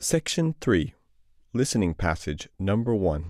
Section 3, Listening Passage Number 1.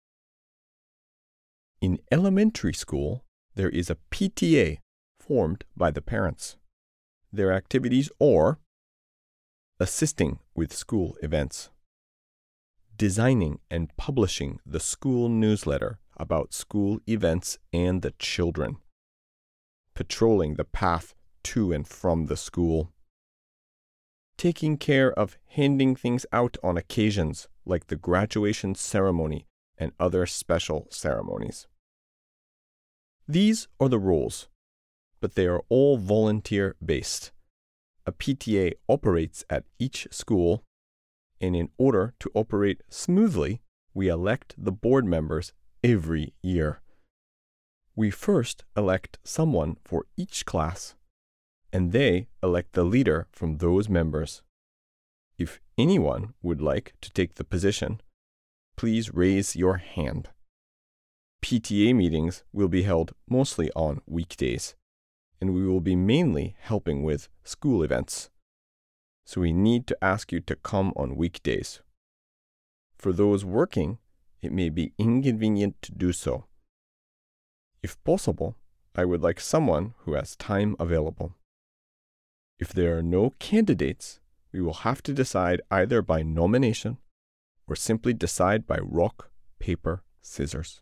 In elementary school, there is a PTA formed by the parents. Their activities are assisting with school events, designing and publishing the school newsletter about school events and the children, patrolling the path to and from the school, taking care of handing things out on occasions like the graduation ceremony and other special ceremonies. These are the roles, but they are all volunteer-based. A PTA operates at each school, and in order to operate smoothly, we elect the board members every year. We first elect someone for each class, and they elect the leader from those members. If anyone would like to take the position, please raise your hand. PTA meetings will be held mostly on weekdays, and we will be mainly helping with school events. So we need to ask you to come on weekdays. For those working, it may be inconvenient to do so. If possible, I would like someone who has time available. If there are no candidates, we will have to decide either by nomination or simply decide by rock, paper, scissors.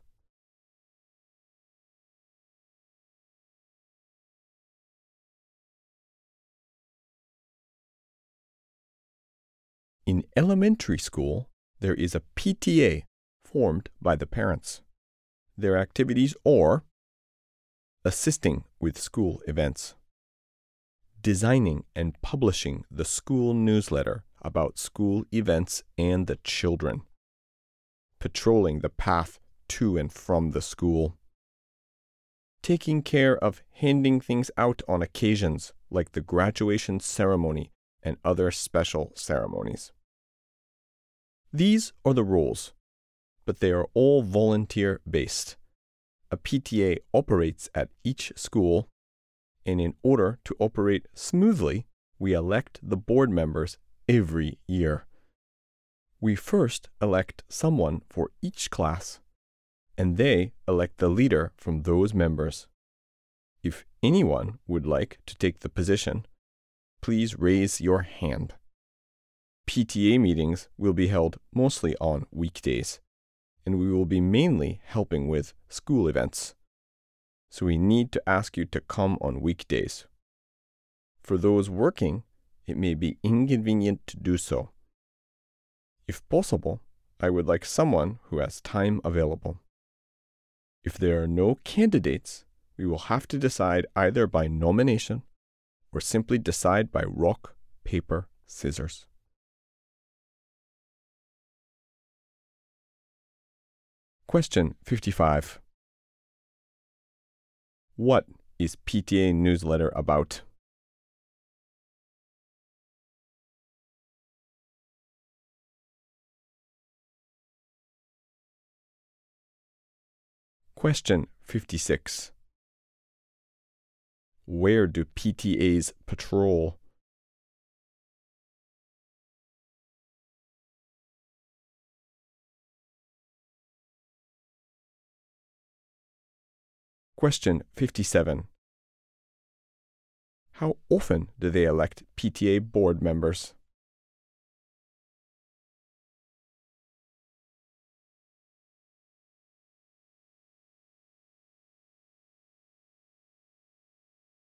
In elementary school, there is a PTA formed by the parents. Their activities are assisting with school events, designing and publishing the school newsletter about school events and the children, patrolling the path to and from the school, taking care of handing things out on occasions like the graduation ceremony and other special ceremonies. These are the roles, but they are all volunteer-based. A PTA operates at each school, and in order to operate smoothly, we elect the board members every year. We first elect someone for each class, and they elect the leader from those members. If anyone would like to take the position, please raise your hand. PTA meetings will be held mostly on weekdays, and we will be mainly helping with school events. So we need to ask you to come on weekdays. For those working, it may be inconvenient to do so. If possible, I would like someone who has time available. If there are no candidates, we will have to decide either by nomination or simply decide by rock, paper, scissors. Question 55. What is PTA newsletter about? Question 56. Where do PTAs patrol? Question 57. How often do they elect PTA board members?